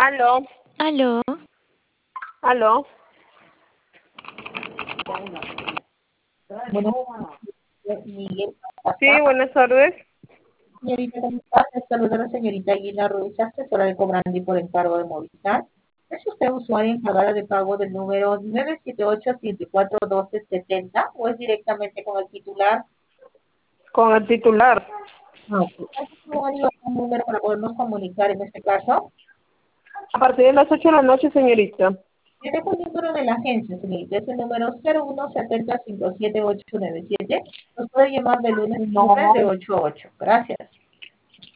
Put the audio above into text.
Aló, Aló, aló. Bueno, Miguel Sí, Casar. buenas tardes. Señorita, ¿cómo está? Le saluda la señorita Aguilar Ruiz, asesora de Cobrandi por encargo de Movistar. ¿Es usted usuaria encargada de pago del número 978-741270 o es directamente con el titular? Con el titular. Ok. ¿Hay un número para podernos comunicar en este caso? A partir de las 8 de la noche, señorita. Yo tengo un número de la agencia, señorita, es el número 0170577897. Nos puede llamar de lunes a viernes No, de 8 a 8. Gracias.